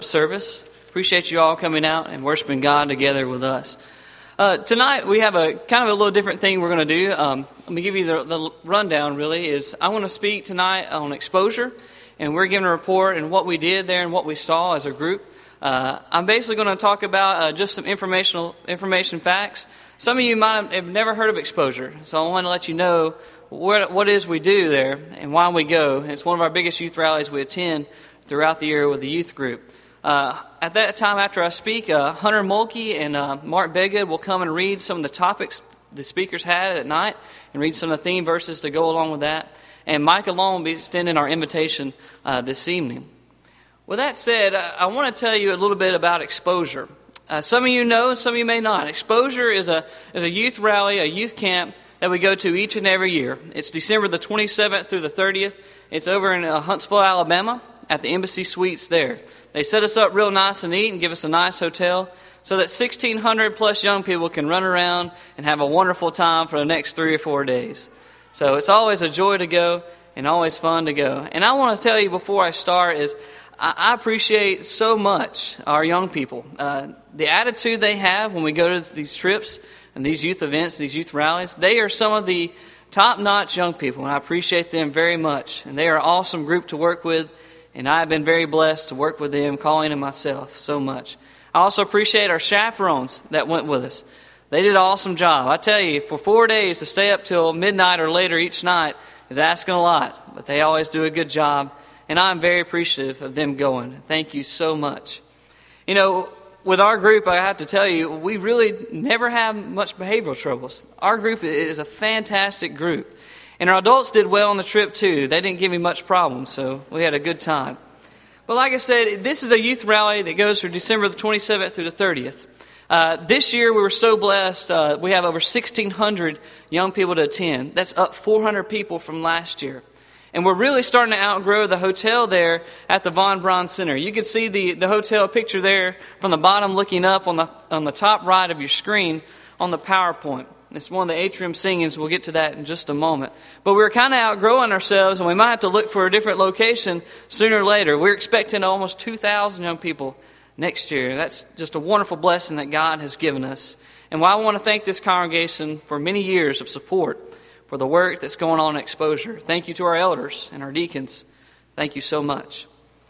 service. Appreciate you all coming out and worshiping God together with us. Tonight we have a kind of a little different thing we're going to do. Let me give you the rundown. Really, is I want to speak tonight on exposure, and we're giving a report and what we did there and what we saw as a group. I'm basically going to talk about just some information facts. Some of you might have never heard of exposure, so I want to let you know what it is we do there and why we go. It's one of our biggest youth rallies we attend throughout the year with the youth group. At that time, after I speak, Hunter Mulkey and Mark Beggood will come and read some of the topics the speakers had at night and read some of the theme verses to go along with that. And Mike alone will be extending our invitation this evening. With that said, I want to tell you a little bit about exposure. Some of you know and some of you may not. Exposure is a youth rally, a youth camp that we go to each and every year. It's December the 27th through the 30th. It's over in Huntsville, Alabama at the Embassy Suites there. They set us up real nice and neat and give us a nice hotel so that 1,600 plus young people can run around and have a wonderful time for the next 3 or 4 days. So it's always a joy to go and always fun to go. And I want to tell you before I start is I appreciate so much our young people. The attitude they have when we go to these trips and these youth events, these youth rallies, they are some of the top-notch young people, and I appreciate them very much. And they are an awesome group to work with. And I've been very blessed to work with them, Colleen and myself, so much. I also appreciate our chaperones that went with us. They did an awesome job. I tell you, for 4 days to stay up till midnight or later each night is asking a lot, but they always do a good job, and I'm very appreciative of them going. Thank you so much. You know, with our group, I have to tell you, we really never have much behavioral troubles. Our group is a fantastic group. And our adults did well on the trip, too. They didn't give me much problem, so we had a good time. But like I said, this is a youth rally that goes from December the 27th through the 30th. This year, we were so blessed. We have over 1,600 young people to attend. That's up 400 people from last year. And we're really starting to outgrow the hotel there at the Von Braun Center. You can see the hotel picture there from the bottom looking up on the top right of your screen on the PowerPoint. It's one of the atrium singings. We'll get to that in just a moment. But we're kind of outgrowing ourselves, and we might have to look for a different location sooner or later. We're expecting almost 2,000 young people next year. That's just a wonderful blessing that God has given us. And while I want to thank this congregation for many years of support for the work that's going on in Exposure. Thank you to our elders and our deacons. Thank you so much.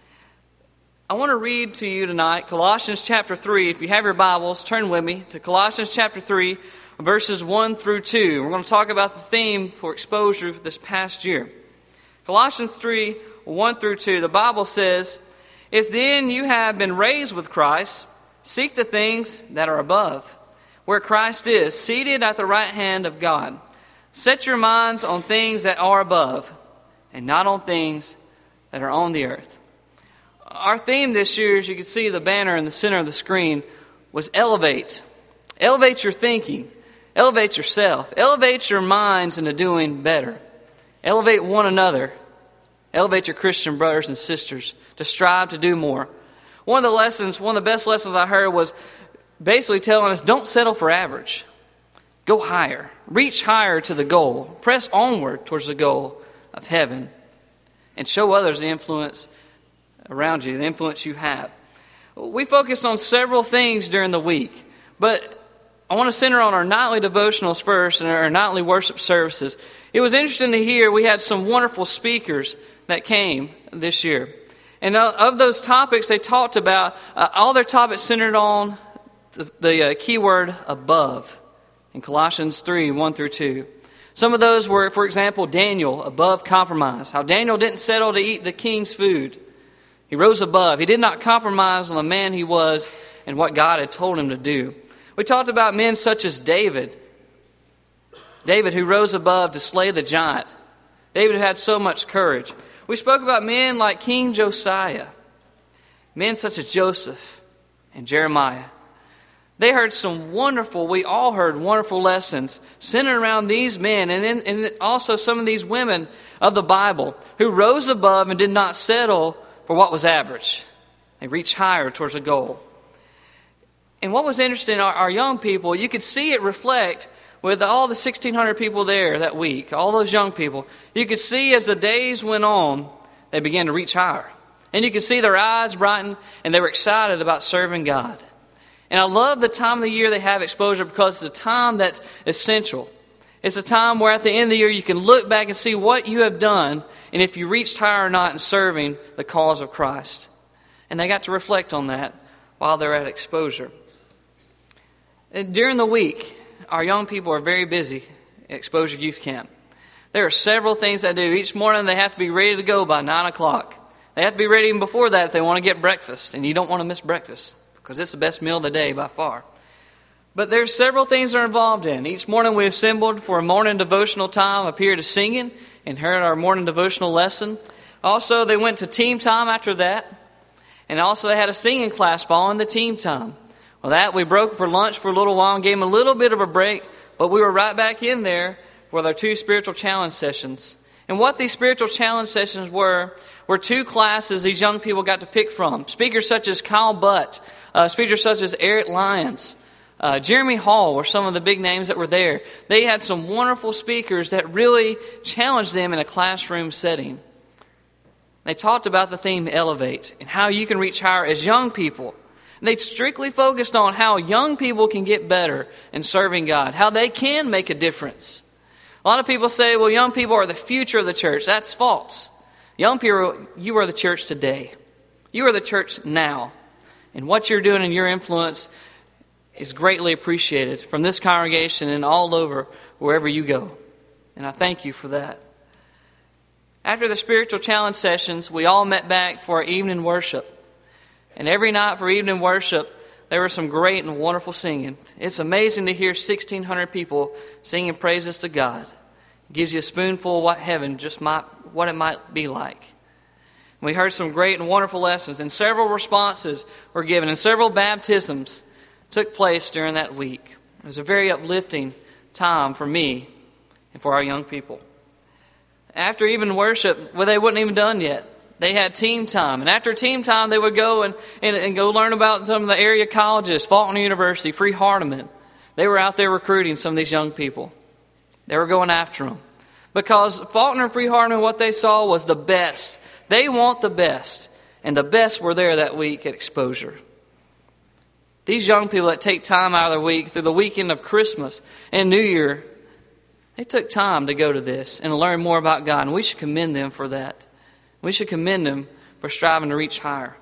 I want to read to you tonight Colossians chapter 3. If you have your Bibles, turn with me to Colossians chapter 3. Verses 1 through 2. We're going to talk about the theme for exposure this past year. Colossians 3, 1 through 2. The Bible says, "If then you have been raised with Christ, seek the things that are above, where Christ is, seated at the right hand of God. Set your minds on things that are above, and not on things that are on the earth." Our theme this year, as you can see the banner in the center of the screen, was elevate. Elevate your thinking. Elevate yourself. Elevate your minds into doing better. Elevate one another. Elevate your Christian brothers and sisters to strive to do more. One of the best lessons I heard was basically telling us, don't settle for average. Go higher. Reach higher to the goal. Press onward towards the goal of heaven. And show others the influence around you, the influence you have. We focused on several things during the week, but I want to center on our nightly devotionals first and our nightly worship services. It was interesting to hear we had some wonderful speakers that came this year. And of those topics they talked about, all their topics centered on the keyword above in Colossians 3, 1 through 2. Some of those were, for example, Daniel, above compromise. How Daniel didn't settle to eat the king's food. He rose above. He did not compromise on the man he was and what God had told him to do. We talked about men such as David. David who rose above to slay the giant. David who had so much courage. We spoke about men like King Josiah. Men such as Joseph and Jeremiah. We all heard wonderful lessons centered around these men and also some of these women of the Bible who rose above and did not settle for what was average. They reached higher towards a goal. And what was interesting, our young people, you could see it reflect with all the 1,600 people there that week, all those young people. You could see as the days went on, they began to reach higher. And you could see their eyes brighten, and they were excited about serving God. And I love the time of the year they have exposure because it's a time that's essential. It's a time where at the end of the year you can look back and see what you have done and if you reached higher or not in serving the cause of Christ. And they got to reflect on that while they're at exposure. And during the week, our young people are very busy at Exposure Youth Camp. There are several things they do. Each morning they have to be ready to go by 9 o'clock. They have to be ready even before that if they want to get breakfast. And you don't want to miss breakfast because it's the best meal of the day by far. But there's several things they're involved in. Each morning we assembled for a morning devotional time, a period of singing, and heard our morning devotional lesson. Also, they went to team time after that. And also they had a singing class following the team time. Well, that we broke for lunch for a little while and gave them a little bit of a break. But we were right back in there with our 2 spiritual challenge sessions. And what these spiritual challenge sessions were 2 classes these young people got to pick from. Speakers such as Kyle Butt, speakers such as Eric Lyons, Jeremy Hall were some of the big names that were there. They had some wonderful speakers that really challenged them in a classroom setting. They talked about the theme Elevate and how you can reach higher as young people. They strictly focused on how young people can get better in serving God, how they can make a difference. A lot of people say, well, young people are the future of the church. That's false. Young people, you are the church today. You are the church now. And what you're doing and your influence is greatly appreciated from this congregation and all over wherever you go. And I thank you for that. After the spiritual challenge sessions, we all met back for our evening worship. And every night for evening worship, there was some great and wonderful singing. It's amazing to hear 1,600 people singing praises to God. It gives you a spoonful of what heaven what it might be like. We heard some great and wonderful lessons, and several responses were given, and several baptisms took place during that week. It was a very uplifting time for me and for our young people. After evening worship, well, they wasn't even done yet. They had team time. And after team time, they would go and go learn about some of the area colleges, Faulkner University, Freed-Hardeman. They were out there recruiting some of these young people. They were going after them. Because Faulkner and Freed-Hardeman, what they saw was the best. They want the best. And the best were there that week at Exposure. These young people that take time out of their week through the weekend of Christmas and New Year, they took time to go to this and learn more about God. And we should commend them for that. We should commend them for striving to reach higher.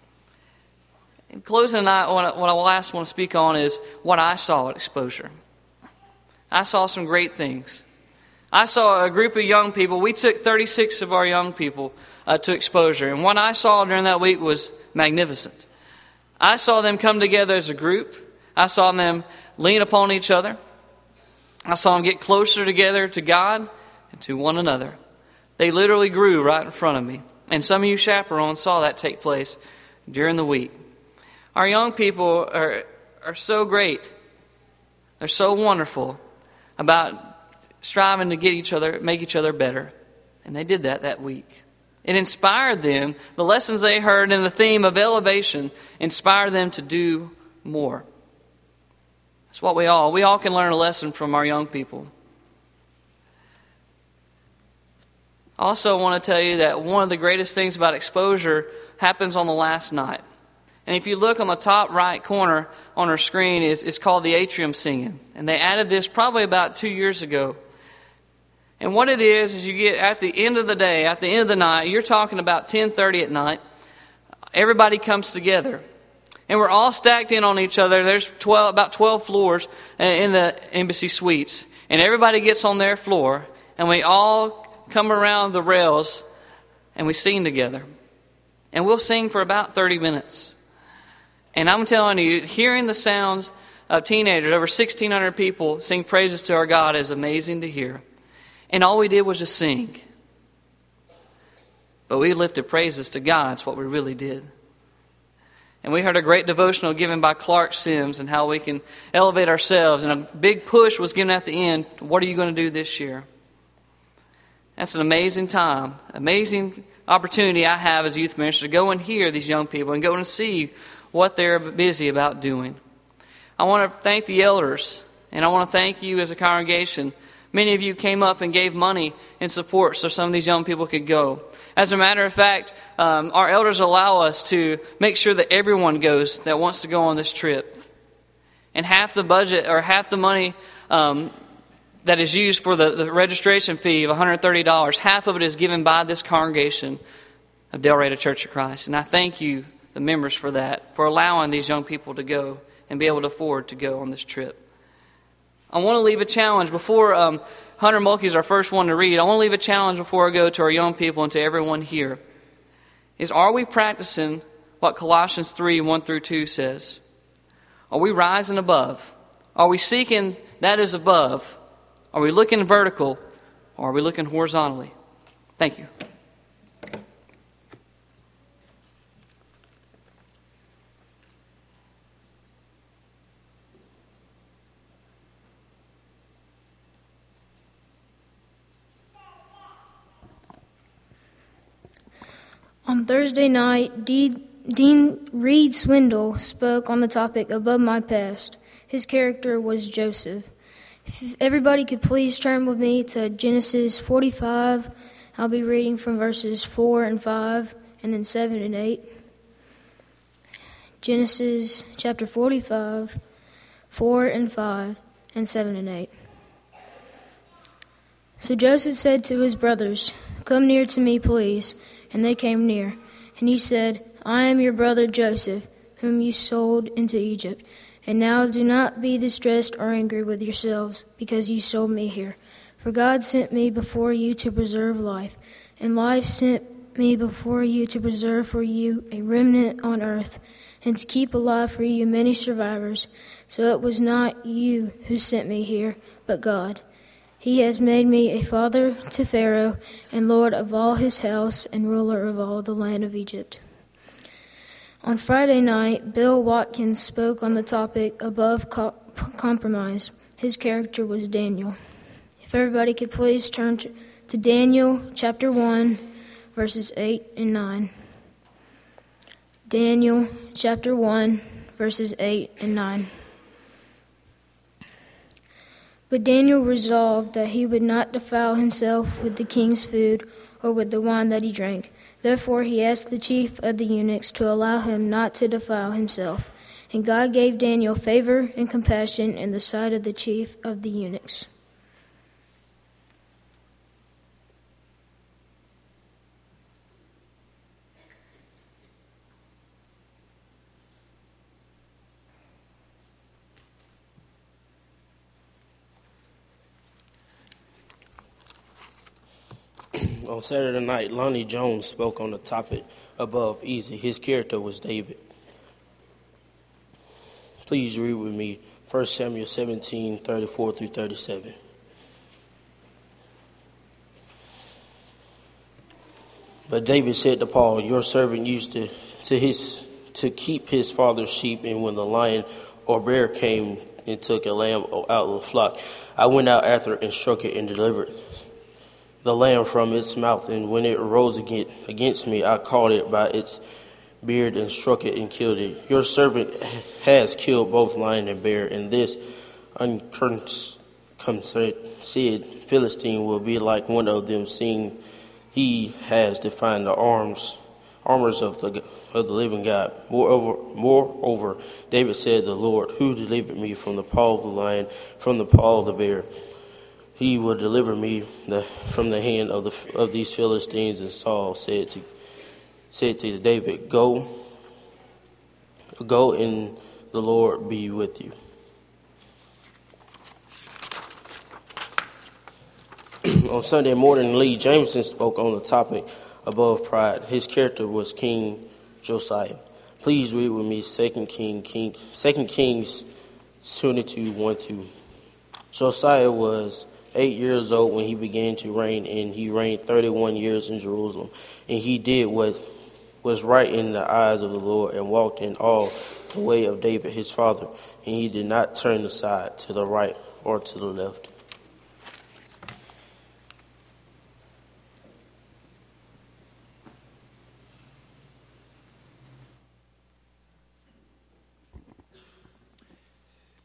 In closing tonight, what I last want to speak on is what I saw at Exposure. I saw some great things. I saw a group of young people. We took 36 of our young people to Exposure. And what I saw during that week was magnificent. I saw them come together as a group. I saw them lean upon each other. I saw them get closer together to God and to one another. They literally grew right in front of me. And some of you chaperones saw that take place during the week. Our young people are so great. They're so wonderful about striving to make each other better. And they did that week. It inspired them. The lessons they heard in the theme of elevation inspired them to do more. That's what we all can learn a lesson from our young people. I also want to tell you that one of the greatest things about Exposure happens on the last night. And if you look on the top right corner on our screen, it's called the Atrium Singing. And they added this probably about 2 years ago. And what it is you get at the end of the day, at the end of the night, you're talking about 10:30 at night, everybody comes together. And we're all stacked in on each other. There's about 12 floors in the embassy suites. And everybody gets on their floor, and we all come around the rails, and we sing together. And we'll sing for about 30 minutes. And I'm telling you, hearing the sounds of teenagers, over 1,600 people sing praises to our God is amazing to hear. And all we did was just sing. But we lifted praises to God. That's what we really did. And we heard a great devotional given by Clark Sims and how we can elevate ourselves. And a big push was given at the end. What are you going to do this year? That's an amazing time, amazing opportunity I have as a youth minister to go and hear these young people and go and see what they're busy about doing. I want to thank the elders, and I want to thank you as a congregation. Many of you came up and gave money in support so some of these young people could go. As a matter of fact, our elders allow us to make sure that everyone goes that wants to go on this trip. And half the budget or half the money that is used for the registration fee of $130, half of it is given by this congregation of Del Rey Church of Christ. And I thank you, the members, for that, for allowing these young people to go and be able to afford to go on this trip. I want to leave a challenge before Hunter Mulkey is our first one to read. I want to leave a challenge before I go to our young people and to everyone here. Are we practicing what Colossians 3, 1 through 2 says? Are we rising above? Are we seeking that is above? Are we looking vertical? Or are we looking horizontally? Thank you. On Thursday night, Dean Reed Swindle spoke on the topic Above My Past. His character was Joseph. If everybody could please turn with me to Genesis 45. I'll be reading from verses 4 and 5 and then 7 and 8. Genesis chapter 45, 4 and 5 and 7 and 8. So Joseph said to his brothers, "Come near to me, please." And they came near. And he said, "I am your brother Joseph, whom you sold into Egypt. And now do not be distressed or angry with yourselves, because you sold me here. For God sent me before you to preserve life, and life sent me before you to preserve for you a remnant on earth, and to keep alive for you many survivors. So it was not you who sent me here, but God. He has made me a father to Pharaoh, and lord of all his house, and ruler of all the land of Egypt." On Friday night, Bill Watkins spoke on the topic Above Compromise. His character was Daniel. If everybody could please turn to Daniel chapter 1, verses 8 and 9. Daniel chapter 1, verses 8 and 9. But Daniel resolved that he would not defile himself with the king's food or with the wine that he drank. Therefore he asked the chief of the eunuchs to allow him not to defile himself. And God gave Daniel favor and compassion in the sight of the chief of the eunuchs. On Saturday night, Lonnie Jones spoke on the topic Above Easy. His character was David. Please read with me 1 Samuel 17, 34 through 37. But David said to Paul, "Your servant used to keep his father's sheep, and when the lion or bear came and took a lamb out of the flock, I went out after it and struck it and delivered the lamb from its mouth, and when it arose against me, I caught it by its beard and struck it and killed it. Your servant has killed both lion and bear, and this uncircumcised Philistine will be like one of them, seeing he has defied the armors of the living God. Moreover, David said, the Lord, who delivered me from the paw of the lion, from the paw of the bear, he will deliver me from the hand of these Philistines." And Saul said to David, Go, and the Lord be with you." On Sunday morning, Lee Jameson spoke on the topic Above Pride. His character was King Josiah. Please read with me 2 Kings 22, 1-2. Josiah was 8 years old when he began to reign, and he reigned 31 years in Jerusalem. And he did what was right in the eyes of the Lord, and walked in all the way of David his father. And he did not turn aside to the right or to the left.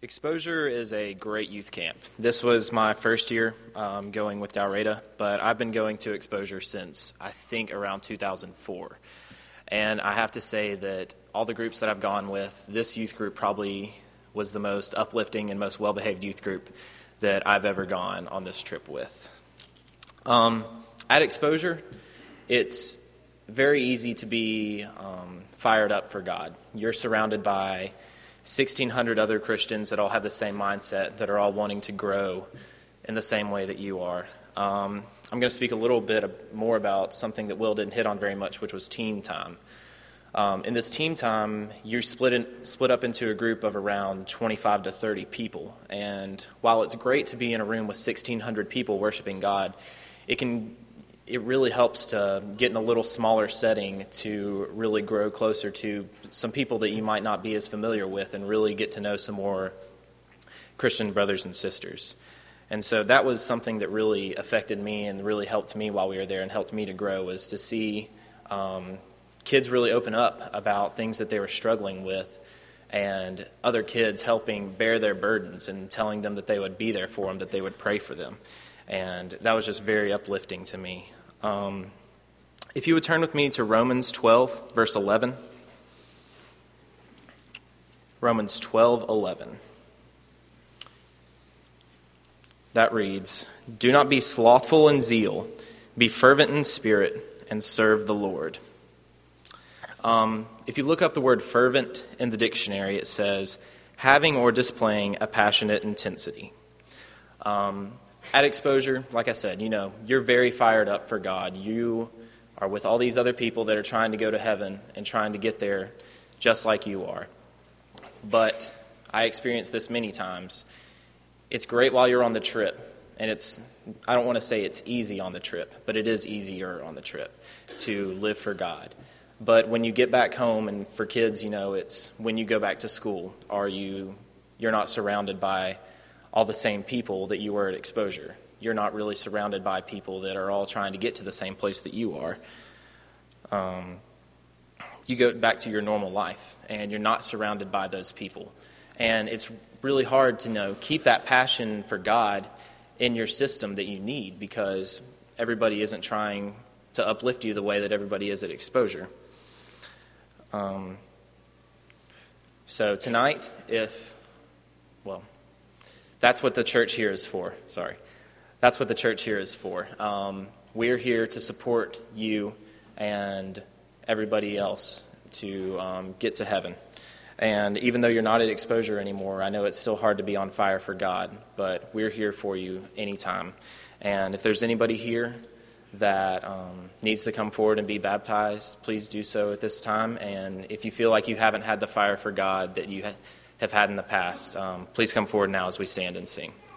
Exposure is a great youth camp. This was my first year going with Dalreda, but I've been going to Exposure since I think around 2004. And I have to say that all the groups that I've gone with, this youth group probably was the most uplifting and most well-behaved youth group that I've ever gone on this trip with. At Exposure, it's very easy to be fired up for God. You're surrounded by 1,600 other Christians that all have the same mindset, that are all wanting to grow in the same way that you are. I'm going to speak a little bit more about something that Will didn't hit on very much, which was team time. In this team time, you're split up into a group of around 25 to 30 people. And while it's great to be in a room with 1,600 people worshiping God, it really helps to get in a little smaller setting to really grow closer to some people that you might not be as familiar with and really get to know some more Christian brothers and sisters. And so that was something that really affected me and really helped me while we were there and helped me to grow, was to see kids really open up about things that they were struggling with, and other kids helping bear their burdens and telling them that they would be there for them, that they would pray for them. And that was just very uplifting to me. If you would turn with me to Romans 12, verse 11. Romans 12:11. That reads, "Do not be slothful in zeal, be fervent in spirit, and serve the Lord." If you look up the word fervent in the dictionary, it says, having or displaying a passionate intensity. At Exposure, like I said, you're very fired up for God. You are with all these other people that are trying to go to heaven and trying to get there just like you are. But I experienced this many times. It's great while you're on the trip, and I don't want to say it's easy on the trip, but it is easier on the trip to live for God. But when you get back home, and for kids, it's when you go back to school, you're not surrounded by all the same people that you were at Exposure. You're not really surrounded by people that are all trying to get to the same place that you are. You go back to your normal life, and you're not surrounded by those people. And it's really hard to keep that passion for God in your system that you need, because everybody isn't trying to uplift you the way that everybody is at Exposure. So tonight, that's what the church here is for. That's what the church here is for. We're here to support you and everybody else to get to heaven. And even though you're not at Exposure anymore, I know it's still hard to be on fire for God, but we're here for you anytime. And if there's anybody here that needs to come forward and be baptized, please do so at this time. And if you feel like you haven't had the fire for God that you have had in the past, please come forward now as we stand and sing.